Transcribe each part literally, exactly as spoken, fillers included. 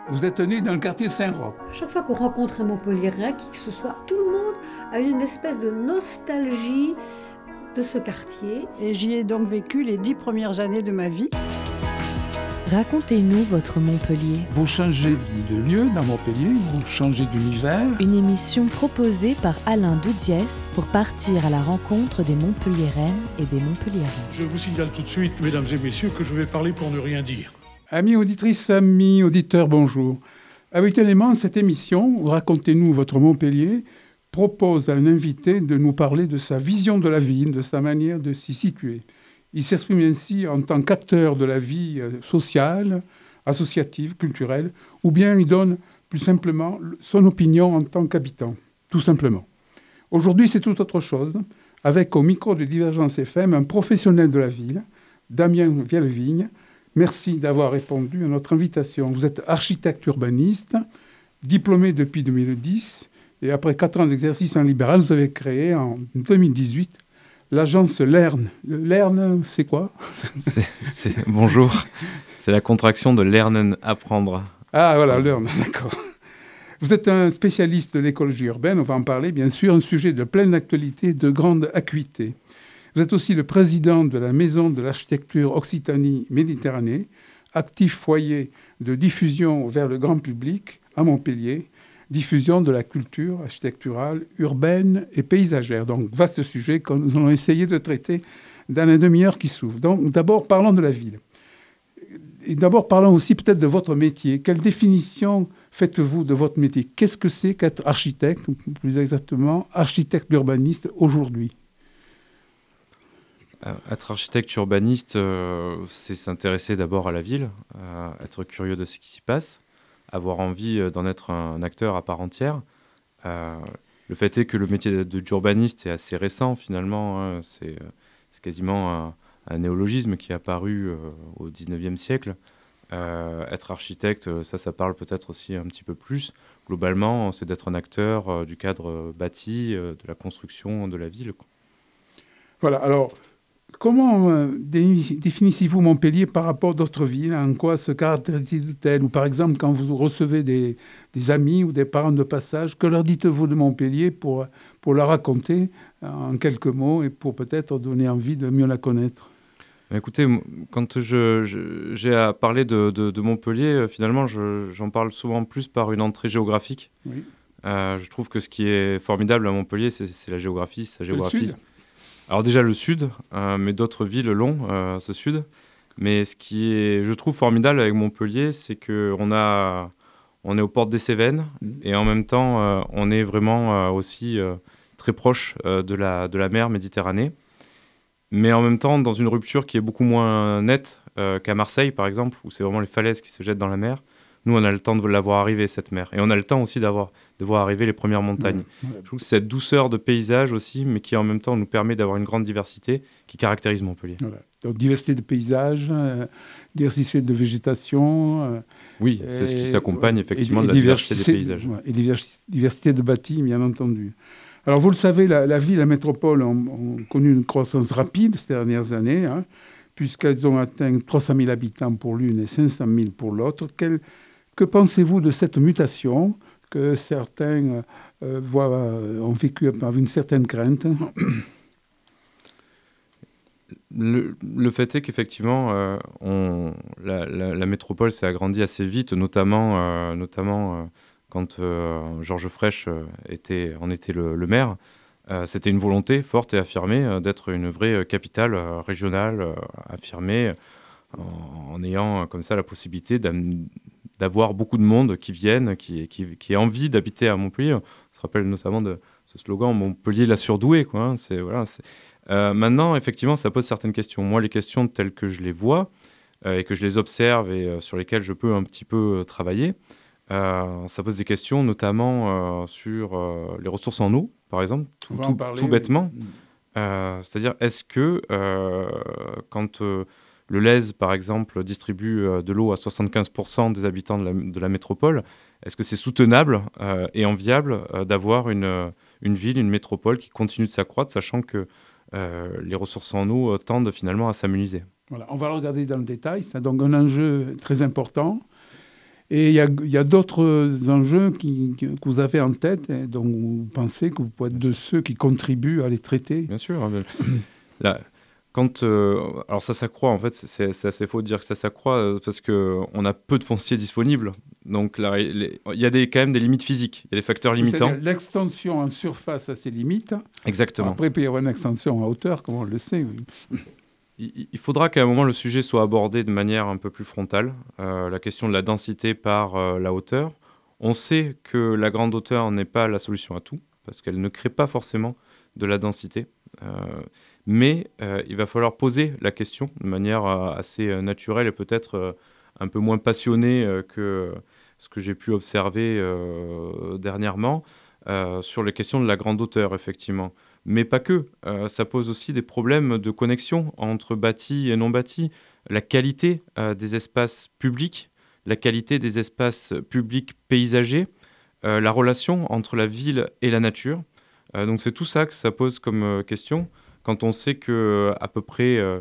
Vous êtes né dans le quartier Saint-Roch. À chaque fois qu'on rencontre un Montpelliérain, qui que ce soit, tout le monde a une espèce de nostalgie de ce quartier. Et j'y ai donc vécu les dix premières années de ma vie. Racontez-nous votre Montpellier. Vous changez de lieu dans Montpellier, vous changez d'univers. Une émission proposée par Alain Doudiès pour partir à la rencontre des Montpelliéraines et des Montpelliérains. Je vous signale tout de suite, mesdames et messieurs, que je vais parler pour ne rien dire. Amis auditrices, amis auditeurs, bonjour. Habituellement, cette émission, Racontez-nous votre Montpellier, propose à un invité de nous parler de sa vision de la ville, de sa manière de s'y situer. Il s'exprime ainsi en tant qu'acteur de la vie sociale, associative, culturelle, ou bien il donne plus simplement son opinion en tant qu'habitant, tout simplement. Aujourd'hui, c'est tout autre chose, avec au micro de Divergence F M un professionnel de la ville, Damien Vielvigne. Merci d'avoir répondu à notre invitation. Vous êtes architecte urbaniste, diplômé depuis deux mille dix, et après quatre ans d'exercice en libéral, vous avez créé en deux mille dix-huit l'agence Lern. Lern, c'est quoi c'est, c'est, Bonjour, c'est la contraction de Lernen, apprendre. Ah voilà, Lern, d'accord. Vous êtes un spécialiste de l'écologie urbaine, on va en parler bien sûr, un sujet de pleine actualité, de grande acuité. Vous êtes aussi le président de la Maison de l'Architecture Occitanie-Méditerranée, actif foyer de diffusion vers le grand public à Montpellier, diffusion de la culture architecturale, urbaine et paysagère. Donc, vaste sujet que nous allons essayer de traiter dans la demi-heure qui s'ouvre. Donc, d'abord, parlons de la ville. Et d'abord, parlons aussi peut-être de votre métier. Quelle définition faites-vous de votre métier ? Qu'est-ce que c'est qu'être architecte, ou plus exactement, architecte urbaniste aujourd'hui ? Euh, être architecte urbaniste, euh, c'est s'intéresser d'abord à la ville, euh, être curieux de ce qui s'y passe, avoir envie d'en être un acteur à part entière. Euh, le fait est que le métier de, d'urbaniste est assez récent finalement, hein, c'est, c'est quasiment un, un néologisme qui est apparu euh, au dix-neuvième siècle. Euh, être architecte, ça, ça parle peut-être aussi un petit peu plus. Globalement, c'est d'être un acteur euh, du cadre bâti, euh, de la construction de la ville. Voilà, alors... Comment euh, dé- définissez-vous Montpellier par rapport à d'autres villes ? En quoi se caractérise-t-elle ? Ou par exemple, quand vous recevez des, des amis ou des parents de passage, que leur dites-vous de Montpellier pour, pour la raconter en quelques mots et pour peut-être donner envie de mieux la connaître ? Écoutez, quand je, je, j'ai à parler de, de, de Montpellier, finalement, je, j'en parle souvent plus par une entrée géographique. Oui. Euh, je trouve que ce qui est formidable à Montpellier, c'est, c'est la géographie, sa géographie. Le sud. Alors déjà le sud, euh, mais d'autres villes l'ont, euh, ce sud. Mais ce qui est, je trouve, formidable avec Montpellier, c'est qu'on a, on est aux portes des Cévennes mmh. et en même temps, euh, on est vraiment euh, aussi euh, très proche euh, de, la, de la mer Méditerranée. Mais en même temps, dans une rupture qui est beaucoup moins nette euh, qu'à Marseille, par exemple, où c'est vraiment les falaises qui se jettent dans la mer. Nous, on a le temps de la voir arriver, cette mer. Et on a le temps aussi d'avoir, de voir arriver les premières montagnes. Mmh. Je trouve que c'est cette douceur de paysage aussi, mais qui en même temps nous permet d'avoir une grande diversité qui caractérise Montpellier. Voilà. Donc diversité de paysages, euh, diversité de végétation. Euh, oui, c'est et, ce qui s'accompagne effectivement et, et de la diversité, diversité des paysages. Ouais, et diversité de bâtis, bien entendu. Alors vous le savez, la, la ville, la métropole ont, ont connu une croissance rapide ces dernières années, hein, puisqu'elles ont atteint trois cent mille habitants pour l'une et cinq cent mille pour l'autre. Quelle, Que pensez-vous de cette mutation que certains euh, voient, euh, ont vécu avec une certaine crainte ? le, le fait est qu'effectivement, euh, on, la, la, la métropole s'est agrandie assez vite, notamment, euh, notamment euh, quand euh, Georges Frêche était, en était le, le maire. Euh, c'était une volonté forte et affirmée euh, d'être une vraie capitale euh, régionale, euh, affirmée, en, en ayant euh, comme ça la possibilité d'amener d'avoir beaucoup de monde qui viennent, qui, qui, qui a envie d'habiter à Montpellier. On se rappelle notamment de ce slogan « Montpellier la surdouée ». Quoi, hein. c'est, voilà, c'est... Euh, maintenant, effectivement, ça pose certaines questions. Moi, les questions telles que je les vois euh, et que je les observe et euh, sur lesquelles je peux un petit peu euh, travailler, euh, ça pose des questions notamment euh, sur euh, les ressources en eau, par exemple, tout, tout, parler, tout bêtement. Oui. Euh, c'est-à-dire, est-ce que euh, quand... Euh, le Lez, par exemple, distribue euh, de l'eau à soixante-quinze pour cent des habitants de la, de la métropole. Est-ce que c'est soutenable euh, et enviable euh, d'avoir une, une ville, une métropole qui continue de s'accroître, sachant que euh, les ressources en eau euh, tendent finalement à s'amenuiser ? Voilà, on va le regarder dans le détail. C'est donc un enjeu très important. Et il y a, il y a d'autres enjeux qui, que vous avez en tête et dont vous pensez que vous pouvez être de ceux qui contribuent à les traiter. Bien sûr. Hein, là, quand, euh, alors ça s'accroît, en fait, c'est, c'est assez faux de dire que ça s'accroît euh, parce qu'on a peu de foncier disponible. Donc là, il y a des, quand même des limites physiques, il y a des facteurs limitants. C'est-à-dire l'extension en surface a ses limites. Exactement. Après, il peut y avoir une extension en hauteur, comme on le sait. Oui. Il faudra qu'à un moment, le sujet soit abordé de manière un peu plus frontale. Euh, la question de la densité par euh, la hauteur. On sait que la grande hauteur n'est pas la solution à tout, parce qu'elle ne crée pas forcément de la densité. Euh, mais euh, il va falloir poser la question de manière euh, assez euh, naturelle et peut-être euh, un peu moins passionnée euh, que ce que j'ai pu observer euh, dernièrement euh, sur les questions de la grande hauteur, effectivement. Mais pas que. Euh, ça pose aussi des problèmes de connexion entre bâtis et non bâtis. La qualité euh, des espaces publics, la qualité des espaces publics paysagers, euh, la relation entre la ville et la nature. Euh, donc c'est tout ça que ça pose comme euh, question. Quand on sait que à peu près, euh,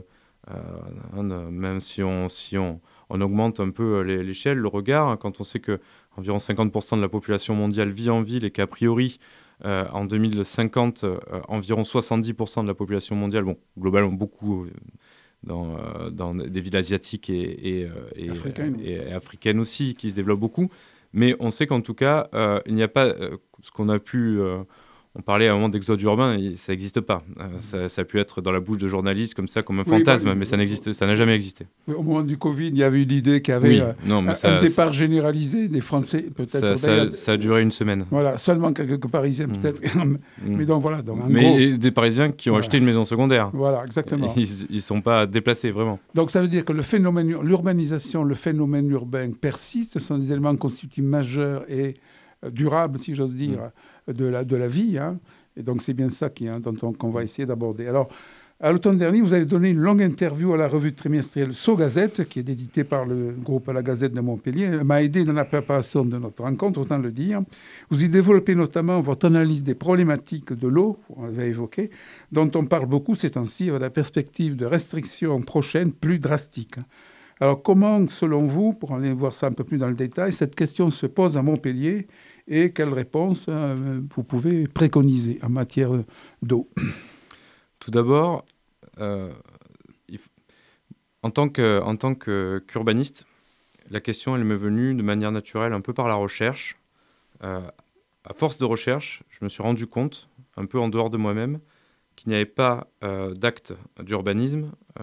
euh, même si on, si on, on augmente un peu l'échelle, le regard, hein, quand on sait que environ cinquante pour cent de la population mondiale vit en ville et qu'a priori Euh, en deux mille cinquante, euh, environ soixante-dix pour cent de la population mondiale, bon, globalement beaucoup euh, dans, euh, dans des villes asiatiques et, et, et, Africaine. et, et africaines aussi, qui se développent beaucoup. Mais on sait qu'en tout cas, euh, il n'y a pas euh, ce qu'on a pu... Euh, on parlait à un moment d'exode urbain, et ça n'existe pas. Euh, ça, ça a pu être dans la bouche de journalistes comme ça, comme un Oui, fantasme, bah, mais ça n'existe, ça n'a jamais existé. Au moment du Covid, il y avait eu l'idée qu'il y avait Oui, euh, non, mais un, ça, un départ généralisé des Français, ça, peut-être. ça, ça a duré une semaine. Voilà, seulement quelques Parisiens, Mmh. peut-être. Mmh. Mais donc voilà. Donc, en mais gros, des Parisiens qui ont voilà. acheté une maison secondaire. Voilà, exactement. Ils ne sont pas déplacés, vraiment. Donc ça veut dire que le phénomène, l'urbanisation, le phénomène urbain persiste. Ce sont des éléments constitutifs majeurs et euh, durables, si j'ose dire, mmh. de, la, de la vie. Hein. Et donc c'est bien ça qui, hein, dont on, qu'on va essayer d'aborder. Alors, à l'automne dernier, vous avez donné une longue interview à la revue trimestrielle So Gazette, qui est éditée par le groupe La Gazette de Montpellier. Elle m'a aidé dans la préparation de notre rencontre, autant le dire. Vous y développez notamment votre analyse des problématiques de l'eau, on l'avait évoqué, dont on parle beaucoup ces temps-ci, avec la perspective de restrictions prochaines plus drastiques. Alors comment, selon vous, pour aller voir ça un peu plus dans le détail, cette question se pose à Montpellier et quelles réponses euh, vous pouvez préconiser en matière d'eau? Tout d'abord, euh, il faut, en tant que, en tant que, qu'urbaniste, la question elle m'est venue de manière naturelle, un peu par la recherche. Euh, à force de recherche, je me suis rendu compte, un peu en dehors de moi-même, qu'il n'y avait pas euh, d'acte d'urbanisme, euh,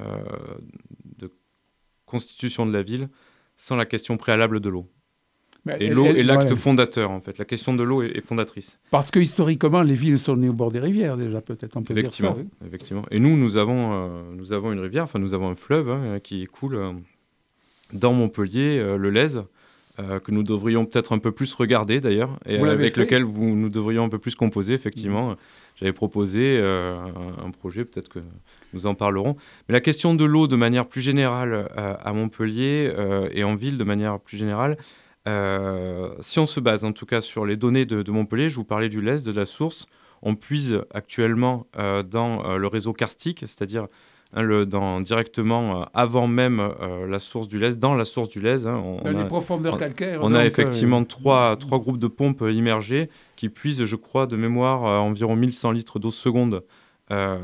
de constitution de la ville, sans la question préalable de l'eau. Mais et elle, l'eau elle, est l'acte ouais. fondateur, en fait. La question de l'eau est, est fondatrice. Parce que historiquement, les villes sont nées au bord des rivières, déjà, peut-être, on peut dire ça. Oui. Effectivement. Et nous, nous avons, euh, nous avons une rivière, enfin, nous avons un fleuve hein, qui coule euh, dans Montpellier, euh, le Lèze, euh, que nous devrions peut-être un peu plus regarder, d'ailleurs, et vous avec fait. lequel vous, nous devrions un peu plus composer, effectivement. Mmh. J'avais proposé euh, un, un projet, peut-être que nous en parlerons. Mais la question de l'eau, de manière plus générale, euh, à Montpellier euh, et en ville, de manière plus générale, Euh, si on se base en tout cas sur les données de, de Montpellier, je vous parlais du Lèze, de la source, on puise actuellement euh, dans euh, le réseau karstique, c'est-à-dire hein, le, dans, directement euh, avant même euh, la source du Lèze, dans la source du Lèze. Hein, on, dans on les a, profondeurs on, calcaires. On donc, a effectivement euh, trois, trois groupes de pompes immergées qui puisent, je crois, de mémoire euh, environ mille cent litres d'eau seconde euh,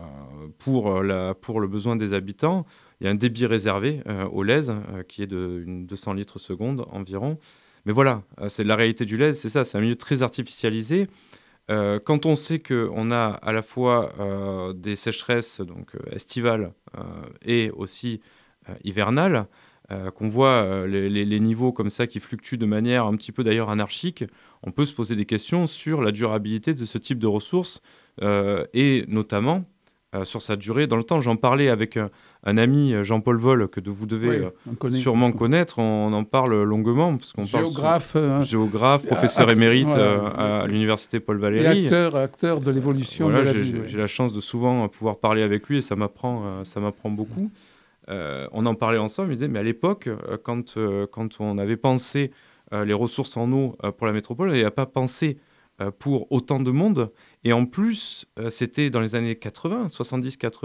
pour, la, pour le besoin des habitants. Il y a un débit réservé euh, au Lèze euh, qui est de une deux cents litres seconde environ. Mais voilà, euh, c'est la réalité du Lèze, c'est ça, c'est un milieu très artificialisé. Euh, quand on sait qu'on a à la fois euh, des sécheresses donc, euh, estivales euh, et aussi euh, hivernales, euh, qu'on voit euh, les, les, les niveaux comme ça qui fluctuent de manière un petit peu d'ailleurs anarchique, on peut se poser des questions sur la durabilité de ce type de ressources euh, et notamment euh, sur sa durée dans le temps. J'en parlais avec un, un ami, Jean-Paul Vol, que vous devez oui, euh, connaît, sûrement connaître. On, on en parle longuement. Parce qu'on géographe. Parle euh, géographe, professeur act- émérite voilà, euh, à l'université Paul Valéry. Et acteur, acteur de l'évolution voilà, de la j'ai, ville. J'ai, oui. j'ai la chance de souvent pouvoir parler avec lui et ça m'apprend, euh, ça m'apprend beaucoup. Euh, on en parlait ensemble. Il me disait, mais à l'époque, euh, quand, euh, quand on avait pensé euh, les ressources en eau euh, pour la métropole, on n'avait pas pensé euh, pour autant de monde. Et en plus, euh, c'était dans les années quatre-vingts, soixante-dix quatre-vingts.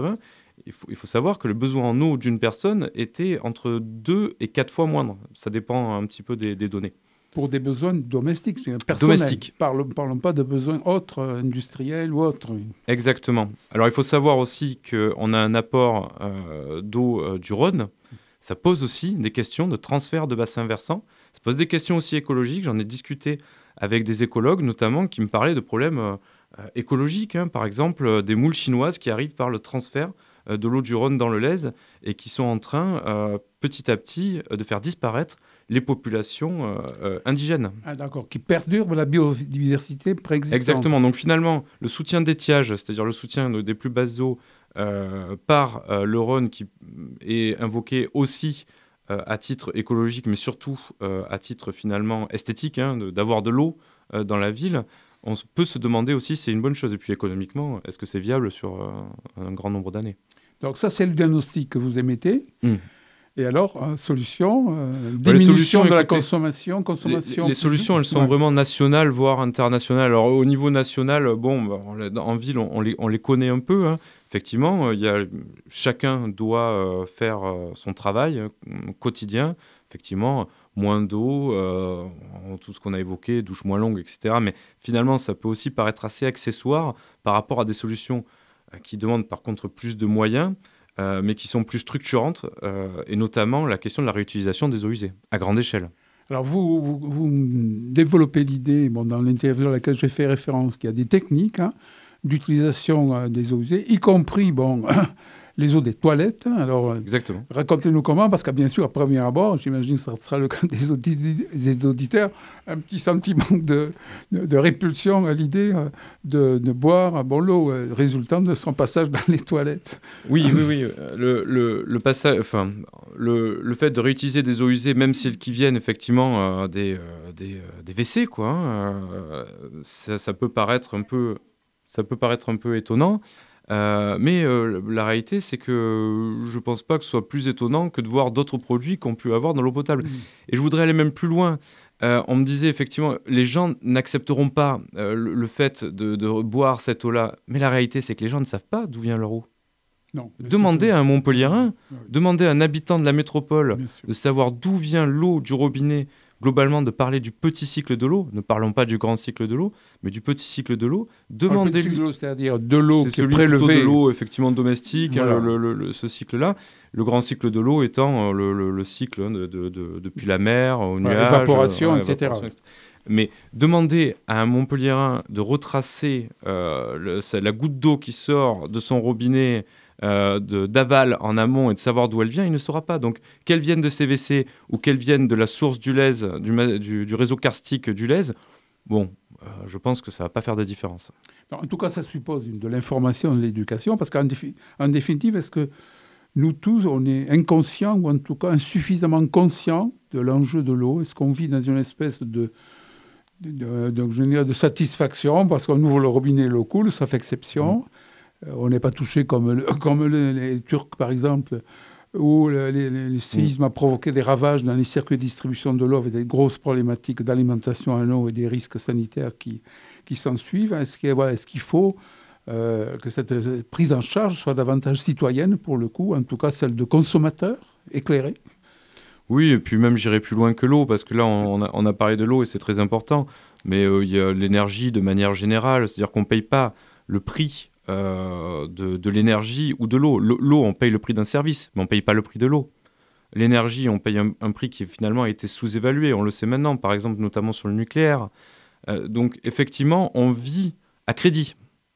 il faut, il faut savoir que le besoin en eau d'une personne était entre deux et quatre fois moindre. Ça dépend un petit peu des, des données. Pour des besoins domestiques, personnels. Domestiques. Parlons, parlons pas de besoins autres, euh, industriels ou autres. Exactement. Alors, il faut savoir aussi qu'on a un apport euh, d'eau euh, du Rhône. Ça pose aussi des questions de transfert de bassins versants. Ça pose des questions aussi écologiques. J'en ai discuté avec des écologues, notamment, qui me parlaient de problèmes euh, écologiques. Hein. Par exemple, euh, des moules chinoises qui arrivent par le transfert euh, de l'eau du Rhône dans le Lez et qui sont en train, euh, petit à petit, euh, de faire disparaître les populations euh, euh, indigènes. Ah, d'accord, qui perdurent la biodiversité préexistante. Exactement. Donc finalement, le soutien d'étiage, c'est-à-dire le soutien de, des plus basses eaux euh, par euh, le Rhône, qui est invoqué aussi euh, à titre écologique, mais surtout euh, à titre finalement esthétique, hein, de, d'avoir de l'eau euh, dans la ville, on peut se demander aussi si c'est une bonne chose. Et puis économiquement, est-ce que c'est viable sur euh, un grand nombre d'années ? Donc ça, c'est le diagnostic que vous émettez. Mmh. Et alors, euh, solution, euh, bah, diminution de la écoutez, consommation, consommation. Les, les solutions, elles sont ouais. vraiment nationales, voire internationales. Alors, au niveau national, bon, bah, on, en ville, on, on, les, on les connaît un peu. Hein. Effectivement, euh, y a, chacun doit euh, faire euh, son travail euh, quotidien. Effectivement, moins d'eau, euh, tout ce qu'on a évoqué, douche moins longue, et cetera. Mais finalement, ça peut aussi paraître assez accessoire par rapport à des solutions euh, qui demandent par contre plus de moyens. Euh, mais qui sont plus structurantes, euh, et notamment la question de la réutilisation des eaux usées, à grande échelle. Alors, vous, vous, vous développez l'idée, bon, dans l'interview à laquelle j'ai fait référence, qu'il y a des techniques hein, d'utilisation euh, des eaux usées, y compris bon, les eaux des toilettes. Alors, exactement. Racontez-nous comment, parce que bien sûr, à premier abord, j'imagine que ça sera le cas des, audi- des auditeurs, un petit sentiment de, de, de répulsion à l'idée de, de boire bon, l'eau euh, résultant de son passage dans les toilettes. Oui, oui, oui. Le, le, le, passage, enfin, le, le fait de réutiliser des eaux usées, même celles qui viennent effectivement euh, des, euh, des, euh, des W C, quoi, hein, euh, ça, ça peut paraître un peu, ça peut paraître un peu étonnant. Euh, mais euh, la réalité, c'est que je ne pense pas que ce soit plus étonnant que de voir d'autres produits qu'on peut avoir dans l'eau potable. Mmh. Et je voudrais aller même plus loin. Euh, on me disait effectivement, les gens n'accepteront pas euh, le, le fait de, de boire cette eau-là. Mais la réalité, c'est que les gens ne savent pas d'où vient leur eau. Non, demandez à un Montpelliérain, oui. demandez à un habitant de la métropole de savoir d'où vient l'eau du robinet. Globalement, de parler du petit cycle de l'eau, ne parlons pas du grand cycle de l'eau, mais du petit cycle de l'eau. Demandez-lui. Le petit cycle de l'eau, c'est-à-dire de l'eau c'est qui est prélevée. de l'eau effectivement domestique, voilà. hein, le, le, le, ce cycle-là. Le grand cycle de l'eau étant le, le, le cycle de, de, de, depuis la mer au ouais, nuage, évaporation, euh, et cetera. Évaporation, et cetera. Mais demandez à un Montpelliérain de retracer euh, le, la goutte d'eau qui sort de son robinet. Euh, de, d'aval en amont et de savoir d'où elle vient, il ne saura pas. Donc, qu'elle vienne de C V C ou qu'elle vienne de la source du Lez, du, du, du réseau karstique du Lez, bon, euh, je pense que ça ne va pas faire de différence. Non, en tout cas, ça suppose une, de l'information, de l'éducation, parce qu'en défi, en définitive, est-ce que nous tous, on est inconscients ou en tout cas insuffisamment conscients de l'enjeu de l'eau ? Est-ce qu'on vit dans une espèce de, de, de, de, je dirais, de satisfaction parce qu'on ouvre le robinet, l'eau coule, sauf exception mmh. On n'est pas touché comme, le, comme le, les Turcs, par exemple, où le, les, les séismes mmh. ont provoqué des ravages dans les circuits de distribution de l'eau avec des grosses problématiques d'alimentation en eau et des risques sanitaires qui, qui s'en suivent. Est-ce qu'il, voilà, est-ce qu'il faut euh, que cette prise en charge soit davantage citoyenne, pour le coup, en tout cas celle de consommateurs éclairés ? Oui, et puis même j'irai plus loin que l'eau, parce que là, on a, on a parlé de l'eau et c'est très important, mais euh, il y a l'énergie de manière générale, c'est-à-dire qu'on ne paye pas le prix Euh, de, de l'énergie ou de l'eau. L'eau, on paye le prix d'un service, mais on ne paye pas le prix de l'eau. L'énergie, on paye un, un prix qui finalement a été sous-évalué, on le sait maintenant, par exemple, notamment sur le nucléaire. Euh, donc, effectivement, on vit à crédit.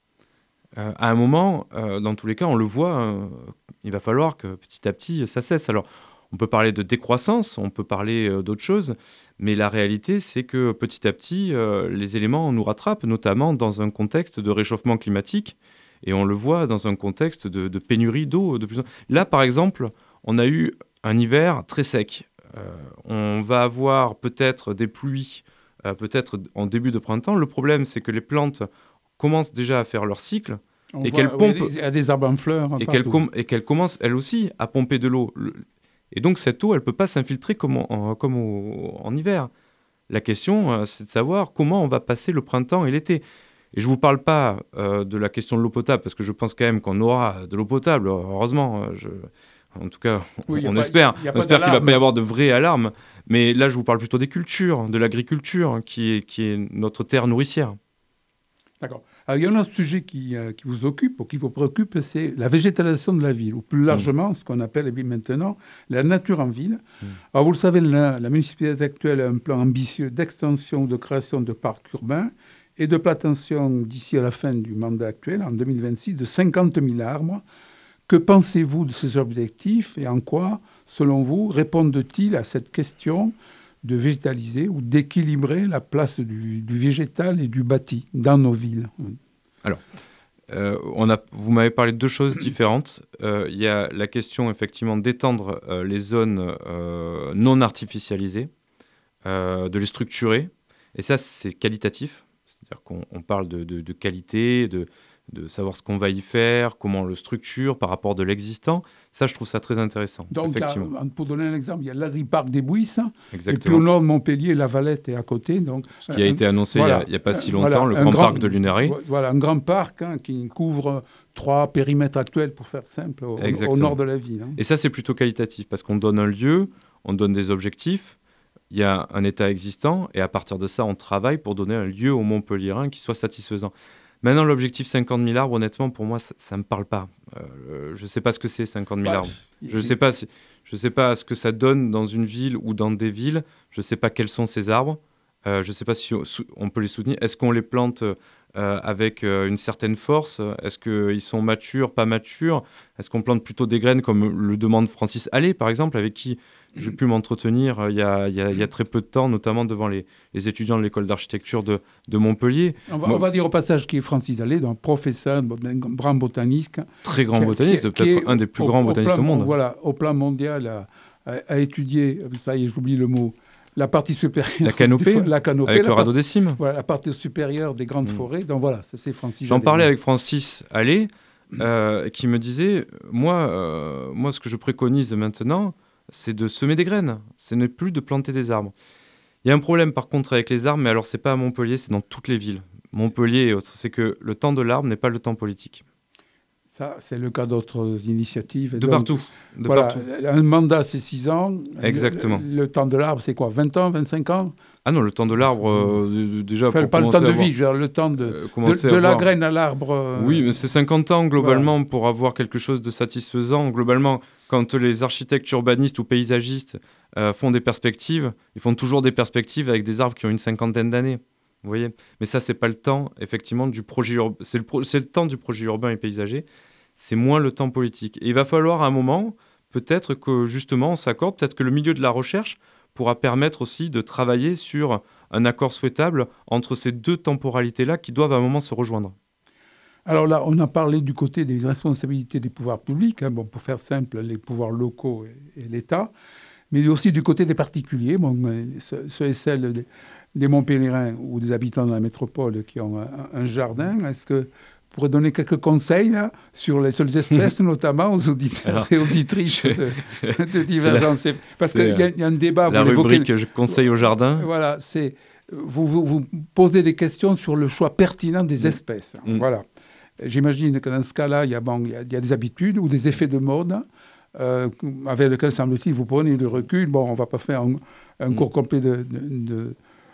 Euh, à un moment, euh, dans tous les cas, on le voit, euh, il va falloir que petit à petit, ça cesse. Alors, on peut parler de décroissance, on peut parler euh, d'autres choses, mais la réalité, c'est que petit à petit, euh, les éléments nous rattrapent, notamment dans un contexte de réchauffement climatique, et on le voit dans un contexte de, de pénurie d'eau. De plus en... Là, par exemple, on a eu un hiver très sec. Euh, on va avoir peut-être des pluies, euh, peut-être en début de printemps. Le problème, c'est que les plantes commencent déjà à faire leur cycle, on et voit, qu'elles pompent... Il y a des arbres en fleurs. Et qu'elles, com- et qu'elles commencent, elles aussi, à pomper de l'eau. Le... Et donc, cette eau, elle ne peut pas s'infiltrer comme, en, comme au, en hiver. La question, euh, c'est de savoir comment on va passer le printemps et l'été. Et je ne vous parle pas euh, de la question de l'eau potable, parce que je pense quand même qu'on aura de l'eau potable, heureusement. Je... En tout cas, oui, on pas, espère, y a on espère qu'il ne va pas y avoir de vraies alarmes. Mais là, je vous parle plutôt des cultures, de l'agriculture, hein, qui est, qui est notre terre nourricière. D'accord. Alors, il y a un autre sujet qui, euh, qui vous occupe, ou qui vous préoccupe, c'est la végétalisation de la ville, ou plus largement, mmh. ce qu'on appelle maintenant la nature en ville. Mmh. Alors, vous le savez, la, la municipalité actuelle a un plan ambitieux d'extension, de création de parcs urbains et de plantation d'ici à la fin du mandat actuel, en deux mille vingt-six, de cinquante mille arbres. Que pensez-vous de ces objectifs et en quoi, selon vous, répondent-ils à cette question de végétaliser ou d'équilibrer la place du, du végétal et du bâti dans nos villes? Alors, euh, on a, vous m'avez parlé de deux choses différentes. Euh, il y a la question, effectivement, d'étendre euh, les zones euh, non artificialisées, euh, de les structurer. Et ça, c'est qualitatif. C'est-à-dire qu'on on parle de, de, de qualité, de... de savoir ce qu'on va y faire, comment on le structure par rapport de l'existant. Ça, je trouve ça très intéressant. Donc, effectivement. Là, pour donner un exemple, il y a l'agriparc des Bouisses. Exactement. Et puis au nord de Montpellier, La Valette est à côté. Donc, ce qui a un, été annoncé voilà, il n'y a, a pas si longtemps, voilà, le grand, grand parc de Luneray. Voilà, un grand parc hein, qui couvre trois périmètres actuels, pour faire simple, au, au nord de la ville. Hein. Et ça, c'est plutôt qualitatif, parce qu'on donne un lieu, on donne des objectifs, il y a un état existant, et à partir de ça, on travaille pour donner un lieu au Montpelliérain qui soit satisfaisant. Maintenant, l'objectif cinquante mille arbres, honnêtement, pour moi, ça ne me parle pas. Euh, je ne sais pas ce que c'est, cinquante mille bah, arbres. Je ne sais pas si, je sais pas ce que ça donne dans une ville ou dans des villes. Je ne sais pas quels sont ces arbres. Euh, je ne sais pas si on, on peut les soutenir. Est-ce qu'on les plante euh, avec euh, une certaine force? Est-ce qu'ils sont matures, pas matures? Est-ce qu'on plante plutôt des graines, comme le demande Francis Allais, par exemple, avec qui j'ai pu m'entretenir euh, il, y a, il, y a, il y a très peu de temps, notamment devant les, les étudiants de l'école d'architecture de, de Montpellier. On va, Moi, on va dire au passage qui est Francis Allais, donc professeur, un grand botaniste. Très grand qui, botaniste, qui, peut-être qui un des plus au, grands au botanistes plan, au monde. Voilà, au plan mondial, a, a, a étudié, ça y est, j'oublie le mot, la partie supérieure. La canopée, la canopée avec la le radeau des cimes. Voilà, la partie supérieure des grandes mmh. forêts. Donc voilà, ça c'est Francis J'en Allais. parlais avec Francis Allais, euh, qui me disait, moi, euh, moi, ce que je préconise maintenant, c'est de semer des graines. Ce n'est plus de planter des arbres. Il y a un problème, par contre, avec les arbres, mais alors, ce n'est pas à Montpellier, c'est dans toutes les villes. Montpellier et autres, c'est que le temps de l'arbre n'est pas le temps politique. Ça, c'est le cas d'autres initiatives. De donc, partout. De voilà, partout. Un mandat, c'est six ans. Exactement. Le, le temps de l'arbre, c'est quoi, vingt ans, vingt-cinq ans? Ah non, le temps de l'arbre, euh, déjà... Enfin, pour pas le temps de avoir, vie, je veux dire, le temps de, euh, de, de avoir... la graine à l'arbre. Euh... Oui, mais c'est cinquante ans, globalement, voilà. Pour avoir quelque chose de satisfaisant. Globalement, quand les architectes urbanistes ou paysagistes euh, font des perspectives, ils font toujours des perspectives avec des arbres qui ont une cinquantaine d'années. Vous voyez? Mais ça, c'est pas le temps, effectivement, du projet urbain. C'est le, pro... c'est le temps du projet urbain et paysager. C'est moins le temps politique. Et il va falloir, à un moment, peut-être que, justement, on s'accorde, peut-être que le milieu de la recherche pourra permettre aussi de travailler sur un accord souhaitable entre ces deux temporalités-là qui doivent, à un moment, se rejoindre. Alors là, on a parlé du côté des responsabilités des pouvoirs publics, hein, bon, pour faire simple, les pouvoirs locaux et, et l'État, mais aussi du côté des particuliers, bon, ceux et celles des, des Montpelliérains ou des habitants de la métropole qui ont un, un jardin. Est-ce que vous pourrez donner quelques conseils là, sur les seules espèces, notamment aux auditeurs Alors, et auditrices de, de Divergence? Parce qu'il y, y a un débat... La vous rubrique « Je conseille au jardin ». Voilà, c'est... Vous, vous, vous posez des questions sur le choix pertinent des mmh. espèces. Mmh. Voilà. J'imagine que dans ce cas-là, il y a, bon, il y a, il y a des habitudes ou des effets de mode euh, avec lesquels, semble-t-il, vous prenez du recul. Bon, on ne va pas faire un, un mmh. cours complet de, de, de,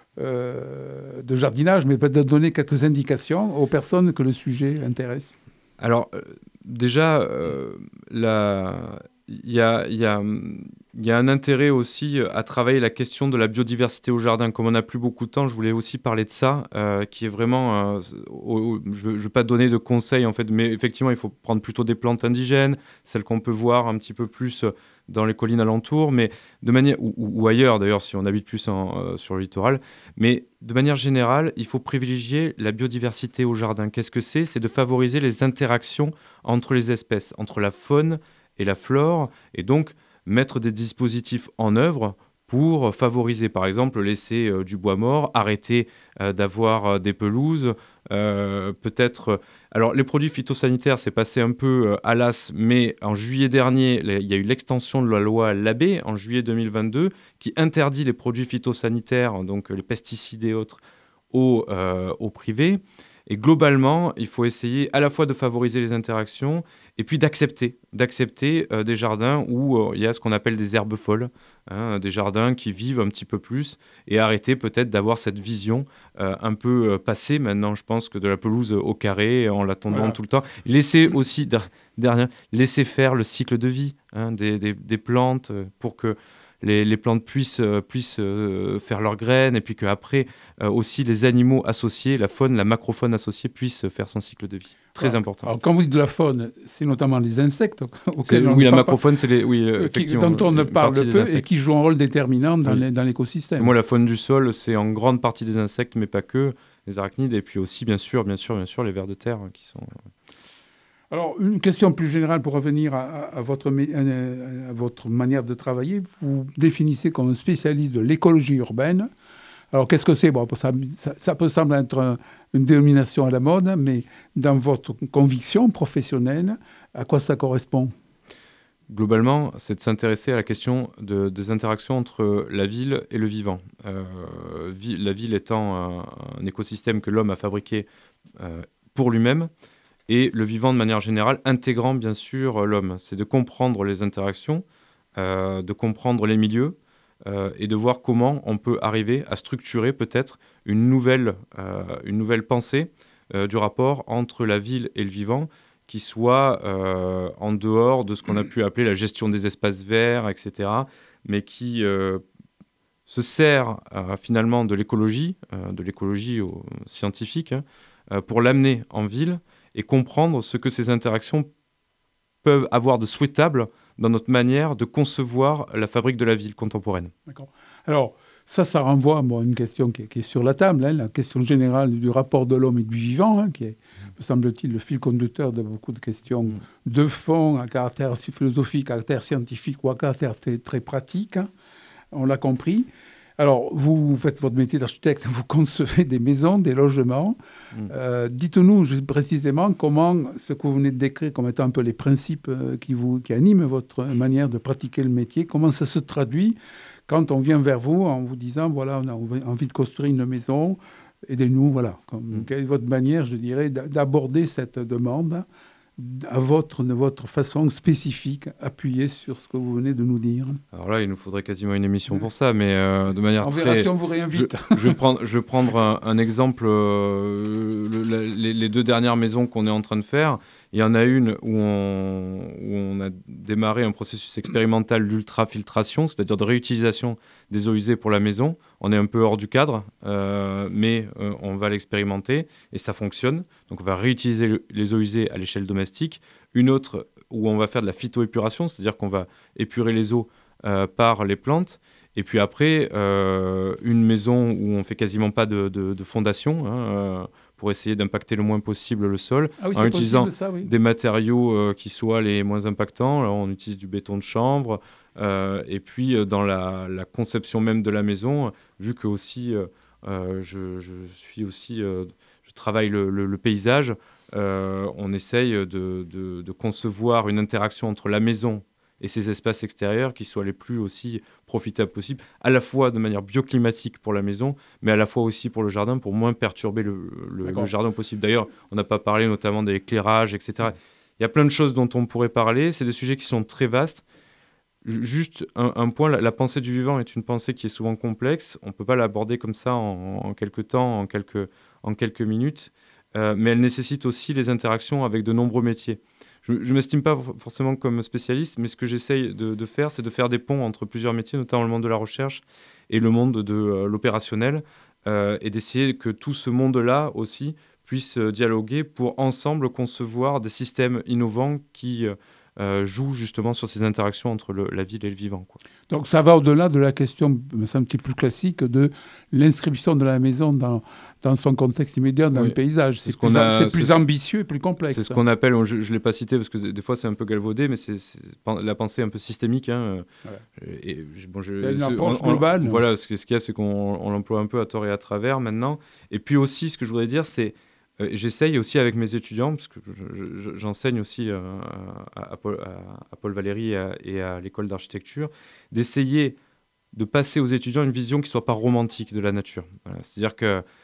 euh, de jardinage, mais peut-être donner quelques indications aux personnes que le sujet intéresse. Alors, euh, déjà, euh, la... Il y, a, il, y a, il y a un intérêt aussi à travailler la question de la biodiversité au jardin. Comme on n'a plus beaucoup de temps, je voulais aussi parler de ça, euh, qui est vraiment... Euh, au, je ne veux pas donner de conseils, en fait, mais effectivement, il faut prendre plutôt des plantes indigènes, celles qu'on peut voir un petit peu plus dans les collines alentours, mais de manière, ou, ou ailleurs, d'ailleurs, si on habite plus en, euh, sur le littoral. Mais de manière générale, il faut privilégier la biodiversité au jardin. Qu'est-ce que c'est? C'est de favoriser les interactions entre les espèces, entre la faune et la flore, et donc mettre des dispositifs en œuvre pour favoriser, par exemple, laisser euh, du bois mort, arrêter euh, d'avoir euh, des pelouses, euh, peut-être... Euh, alors, les produits phytosanitaires, c'est passé un peu euh, à l'as, mais en juillet dernier, il y a eu l'extension de la loi Labbé, en juillet deux mille vingt-deux, qui interdit les produits phytosanitaires, donc les pesticides et autres, aux, euh, aux privés. Et globalement, il faut essayer à la fois de favoriser les interactions et puis d'accepter, d'accepter euh, des jardins où euh, il y a ce qu'on appelle des herbes folles, hein, des jardins qui vivent un petit peu plus, et arrêter peut-être d'avoir cette vision euh, un peu euh, passée maintenant, je pense, que de la pelouse au carré, en la tondant Voilà. tout le temps. Laisser aussi, der- dernière, laisser faire le cycle de vie hein, des, des- des plantes euh, pour que les, les plantes puissent, euh, puissent euh, faire leurs graines, et puis qu'après, euh, aussi les animaux associés, la faune, la macrofaune associée, puissent faire son cycle de vie. Très Alors, important. Alors, quand vous dites de la faune, c'est notamment les insectes C'est- auxquels on oui, ne la parle pas, macrofaune, c'est les, oui, euh, qui- effectivement, dont on ne une parle partie des peu et insectes. qui jouent un rôle déterminant dans Oui. les- dans Et l'écosystème. moi, la faune du sol, c'est en grande partie des insectes, mais pas que, les arachnides, et puis aussi, bien sûr, bien sûr, bien sûr, les vers de terre hein, qui sont. Alors, une question plus générale pour revenir à, à- à votre, mé- à- à votre manière de travailler. Vous définissez comme un spécialiste de l'écologie urbaine. Alors, qu'est-ce que c'est? Bon, ça, ça, ça peut sembler être un- une dénomination à la mode, mais dans votre conviction professionnelle, à quoi ça correspond? Globalement, c'est de s'intéresser à la question de- des interactions entre la ville et le vivant. Euh, vi- la ville étant un, un écosystème que l'homme a fabriqué euh, pour lui-même, et le vivant de manière générale, intégrant bien sûr l'homme. C'est de comprendre les interactions, euh, de comprendre les milieux, euh, et de voir comment on peut arriver à structurer peut-être une nouvelle, euh, une nouvelle pensée euh, du rapport entre la ville et le vivant, qui soit euh, en dehors de ce qu'on a pu appeler la gestion des espaces verts, et cetera, mais qui euh, se sert euh, finalement de l'écologie, euh, de l'écologie euh, scientifique, hein, euh, pour l'amener en ville et comprendre ce que ces interactions peuvent avoir de souhaitable dans notre manière de concevoir la fabrique de la ville contemporaine. D'accord. Alors, ça, ça renvoie bon, à une question qui est, qui est sur la table, hein, la question générale du rapport de l'homme et du vivant, hein, qui est, me semble-t-il, le fil conducteur de beaucoup de questions Mm. de fond, à caractère philosophique, à caractère scientifique ou à caractère très, très pratique. Hein. On l'a compris. Alors, vous, vous faites votre métier d'architecte, vous concevez des maisons, des logements. Mm. Euh, dites-nous juste précisément comment ce que vous venez de décrire comme étant un peu les principes euh, qui, vous, qui animent votre manière de pratiquer le métier, comment ça se traduit quand on vient vers vous en vous disant, voilà, on a envie de construire une maison, aidez-nous, voilà. Comme, Mm. Quelle est votre manière, je dirais, d'a- d'aborder cette demande à votre, de votre façon spécifique, appuyée sur ce que vous venez de nous dire? Alors là, il nous faudrait quasiment une émission pour ça, mais euh, de manière On très... verra si on vous réinvite. Je, je vais prendre, je vais prendre un, un exemple. euh, le- la- les, les deux dernières maisons qu'on est en train de faire, il y en a une où on, où on a démarré un processus expérimental d'ultrafiltration, c'est-à-dire de réutilisation des eaux usées pour la maison. On est un peu hors du cadre, euh, mais euh, on va l'expérimenter et ça fonctionne. Donc on va réutiliser le- les eaux usées à l'échelle domestique. Une autre où on va faire de la phytoépuration, c'est-à-dire qu'on va épurer les eaux euh, par les plantes. Et puis après, euh, une maison où on fait quasiment pas de, de, de fondation, hein, euh, pour essayer d'impacter le moins possible le sol, Ah oui, en c'est utilisant possible, ça, oui. des matériaux euh, qui soient les moins impactants. Là, on utilise du béton de chanvre. Euh, et puis, euh, dans la, la conception même de la maison, vu que aussi, euh, euh, je, je suis aussi, euh, je travaille le, le, le paysage, euh, on essaye de, de, de concevoir une interaction entre la maison et ces espaces extérieurs qui soient les plus aussi profitables possibles, à la fois de manière bioclimatique pour la maison, mais à la fois aussi pour le jardin, pour moins perturber le, le, le jardin possible. D'ailleurs, on n'a pas parlé notamment de l'éclairage, et cetera. Il y a plein de choses dont on pourrait parler. C'est des sujets qui sont très vastes. Juste un, un point, la, la pensée du vivant est une pensée qui est souvent complexe. On ne peut pas l'aborder comme ça en, en quelques temps, en quelques, en quelques minutes. Euh, mais elle nécessite aussi les interactions avec de nombreux métiers. Je ne m'estime pas forcément comme spécialiste, mais ce que j'essaye de, de faire, c'est de faire des ponts entre plusieurs métiers, notamment le monde de la recherche et le monde de euh, l'opérationnel, euh, et d'essayer que tout ce monde-là aussi puisse euh, dialoguer pour ensemble concevoir des systèmes innovants qui euh, euh, jouent justement sur ces interactions entre le, la ville et le vivant, quoi. Donc ça va au-delà de la question, me semble-t-il, plus classique de l'inscription de la maison dans, dans son contexte immédiat, dans Oui. le paysage. C'est C'est ce qu'on plus, a- c'est plus c'est- ambitieux et plus complexe. C'est ce qu'on appelle, je ne l'ai pas cité parce que des des fois c'est un peu galvaudé, mais c'est c'est pen- la pensée un peu systémique. Hein. Ouais. Et, je- bon, je- Il y a une ce- approche on- on- globale. Voilà, ce que- ce qu'il y a, c'est qu'on on l'emploie un peu à tort et à travers maintenant. Et puis aussi, ce que je voudrais dire, c'est euh, j'essaye aussi avec mes étudiants, parce que je- je- j'enseigne aussi euh, à, à Paul, à- à Paul Valéry et à, et à l'école d'architecture, d'essayer de passer aux étudiants une vision qui ne soit pas romantique de la nature. Voilà. C'est-à-dire que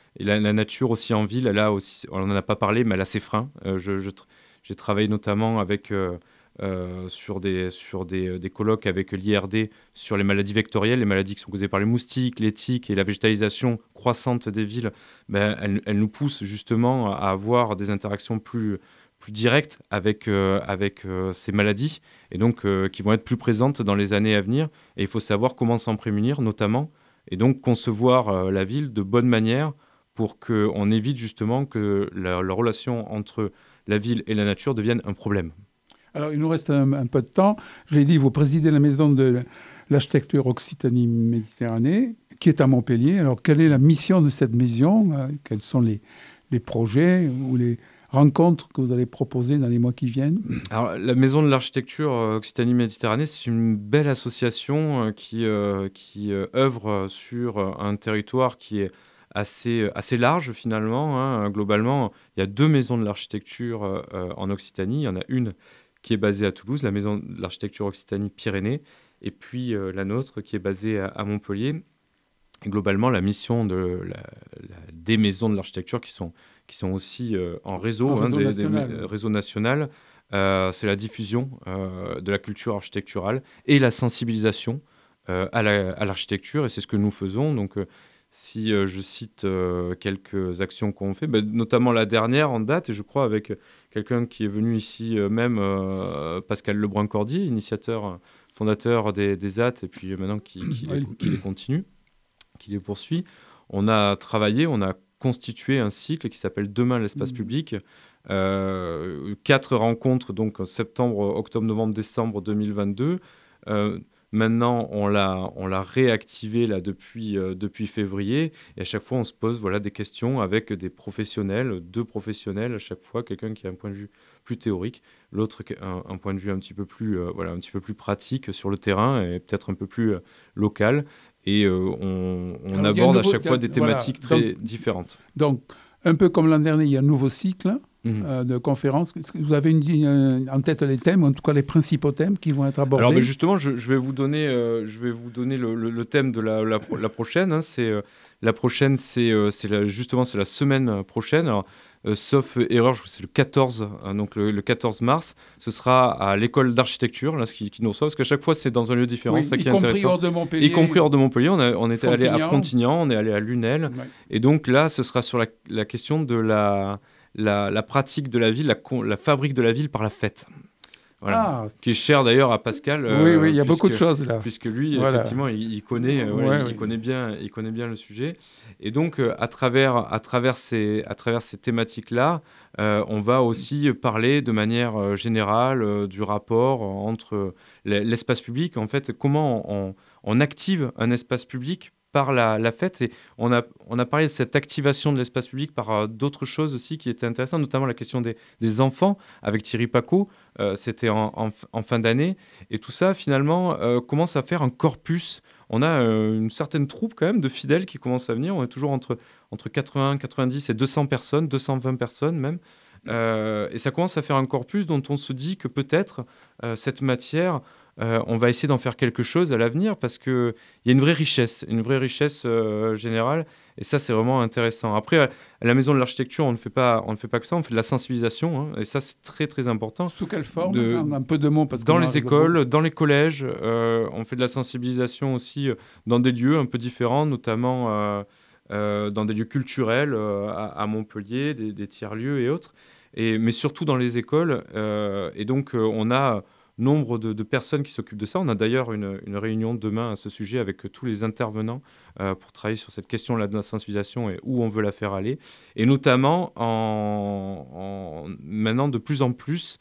et la, la nature aussi en ville, elle a aussi, on n'en a pas parlé, mais elle a ses freins. Euh, je, je, j'ai travaillé notamment avec, euh, euh, sur, des, sur des, des colloques avec l'I R D sur les maladies vectorielles, les maladies qui sont causées par les moustiques, les tiques et la végétalisation croissante des villes. Ben, elle, elle nous pousse justement à avoir des interactions plus, plus directes avec, euh, avec euh, ces maladies et donc euh, qui vont être plus présentes dans les années à venir. Et il faut savoir comment s'en prémunir notamment et donc concevoir euh, la ville de bonne manière pour qu'on évite justement que la, la relation entre la ville et la nature devienne un problème. Alors, il nous reste un, un peu de temps. Je l'ai dit, vous présidez la maison de l'architecture Occitanie-Méditerranée, qui est à Montpellier. Alors, quelle est la mission de cette maison ? Quels sont les, les projets ou les rencontres que vous allez proposer dans les mois qui viennent ? Alors, la maison de l'architecture Occitanie-Méditerranée, c'est une belle association qui, euh, qui euh, œuvre sur un territoire qui est assez, assez large finalement. Hein. Globalement, il y a deux maisons de l'architecture euh, en Occitanie. Il y en a une qui est basée à Toulouse, la maison de l'architecture Occitanie-Pyrénées, et puis euh, la nôtre qui est basée à, à Montpellier. Et globalement, la mission de la, la, des maisons de l'architecture qui sont, qui sont aussi euh, en réseau, en hein, réseau des, national, des, oui. réseau national, euh, c'est la diffusion euh, de la culture architecturale et la sensibilisation euh, à, la, à l'architecture, et c'est ce que nous faisons. Donc, euh, si euh, je cite euh, quelques actions qu'on fait, bah, notamment la dernière en date, et je crois avec quelqu'un qui est venu ici euh, même, euh, Pascal Lebrun-Cordier, initiateur, fondateur des, des A T, et puis maintenant qui, qui, les, qui les continue, qui les poursuit. On a travaillé, on a constitué un cycle qui s'appelle Demain l'espace mmh. public. Euh, quatre rencontres, donc septembre, octobre, novembre, décembre deux mille vingt-deux. Euh, Maintenant, on l'a, on l'a réactivé là, depuis, euh, depuis février. Et à chaque fois, on se pose voilà, des questions avec des professionnels, deux professionnels à chaque fois, quelqu'un qui a un point de vue plus théorique, l'autre un, un point de vue un petit peu plus, euh, voilà, un petit peu plus pratique sur le terrain et peut-être un peu plus euh, local. Et euh, on, on Alors, aborde nouveau, à chaque fois des thématiques voilà, très donc, différentes. Donc, un peu comme l'an dernier, il y a un nouveau cycle. Mmh. Euh, de conférences. Est-ce que vous avez une, une, en tête les thèmes, en tout cas les principaux thèmes qui vont être abordés ? Alors, mais justement, je, je vais vous donner, euh, je vais vous donner le, le, le thème de la, la, la prochaine. Hein, c'est, euh, la prochaine, c'est, euh, c'est la, justement c'est la semaine prochaine. Alors, euh, sauf erreur, c'est le quatorze, hein, donc le, le quatorze mars. Ce sera à l'école d'architecture, là, ce qui, qui nous reçoit, parce qu'à chaque fois, c'est dans un lieu différent. Oui, ça y qui est compris intéressant. hors de Montpellier. Y compris hors de Montpellier. On, a, on était allé à Frontignan, on est allé à Lunel. Ouais. Et donc là, ce sera sur la, la question de la... La, la pratique de la ville, la, la fabrique de la ville par la fête. Voilà. Ah. Qui est cher d'ailleurs à Pascal. Oui, euh, oui, il y a puisque, beaucoup de choses là. Puisque lui, voilà. effectivement, il, il, connaît, euh, ouais, ouais, il, oui. il, connaît bien, il connaît bien le sujet. Et donc, euh, à, travers, à, travers ces, à travers ces thématiques-là, euh, on va aussi parler de manière euh, générale euh, du rapport entre l'espace public. En fait, comment on, on active un espace public par la, la fête. Et on a, on a parlé de cette activation de l'espace public par euh, d'autres choses aussi qui étaient intéressantes, notamment la question des, des enfants avec Thierry Paco. Euh, c'était en, en, en fin d'année. Et tout ça, finalement, euh, commence à faire un corpus. On a euh, une certaine troupe quand même de fidèles qui commence à venir. On est toujours entre, entre quatre-vingts, quatre-vingt-dix et deux cents personnes, deux cent vingt personnes même. Euh, et ça commence à faire un corpus dont on se dit que peut-être euh, cette matière... Euh, on va essayer d'en faire quelque chose à l'avenir parce qu'il y a une vraie richesse, une vraie richesse euh, générale. Et ça, c'est vraiment intéressant. Après, à la Maison de l'Architecture, on ne fait pas, on ne fait pas que ça, on fait de la sensibilisation. Hein, et ça, c'est très, très important. Sous quelle forme de, un, un peu de mots parce Dans les écoles, dans les collèges, euh, on fait de la sensibilisation aussi dans des lieux un peu différents, notamment euh, euh, dans des lieux culturels euh, à, à Montpellier, des, des tiers-lieux et autres. Et, mais surtout dans les écoles. Euh, et donc, euh, on a... nombre de, de personnes qui s'occupent de ça. On a d'ailleurs une, une réunion demain à ce sujet avec tous les intervenants euh, pour travailler sur cette question-là de la sensibilisation et où on veut la faire aller. Et notamment, en, en, maintenant de plus en plus,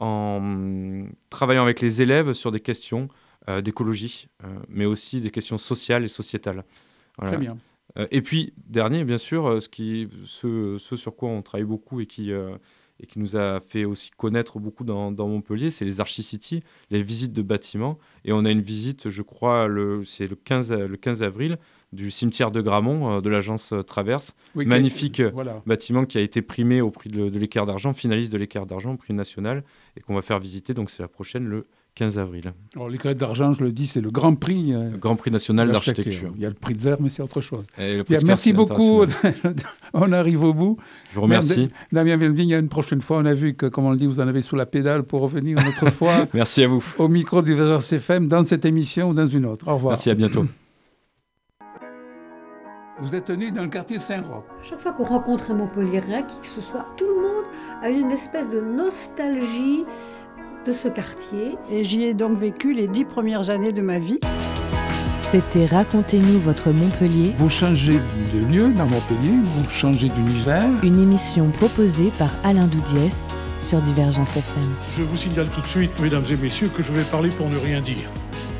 en travaillant avec les élèves sur des questions euh, d'écologie, euh, mais aussi des questions sociales et sociétales. Voilà. Très bien. Euh, et puis, dernier, bien sûr, ce, qui, ce, ce sur quoi on travaille beaucoup et qui... Euh, et qui nous a fait aussi connaître beaucoup dans, dans Montpellier, c'est les Archicities, les visites de bâtiments. Et on a une visite, je crois, le, c'est le quinze, le quinze avril, du cimetière de Gramont, euh, de l'agence Traverse. Oui, magnifique euh, voilà. bâtiment qui a été primé au prix de, de l'Équerre d'Argent, finaliste de l'Équerre d'Argent, au prix national, et qu'on va faire visiter. Donc c'est la prochaine, le quinze avril. Alors, les Grès d'Argent, je le dis, c'est le Grand Prix. Euh, le Grand Prix national d'architecture. Il y a le prix de Zère, mais c'est autre chose. Et le Bien, merci beaucoup. On arrive au bout. Je vous remercie. Damien Velvigne, une prochaine fois, on a vu que, comme on le dit, vous en avez sous la pédale pour revenir une autre fois. Merci à vous. Au micro du V R C F M, dans cette émission ou dans une autre. Au revoir. Merci, à bientôt. Vous êtes né dans le quartier Saint-Roch. À chaque fois qu'on rencontre un Montpelliérain, qui que ce soit, tout le monde a une espèce de nostalgie de ce quartier. Et j'y ai donc vécu les dix premières années de ma vie. C'était Racontez-nous votre Montpellier. Vous changez de lieu dans Montpellier, vous changez d'univers. Une émission proposée par Alain Doudiès sur Divergence F M. Je vous signale tout de suite, mesdames et messieurs, que je vais parler pour ne rien dire.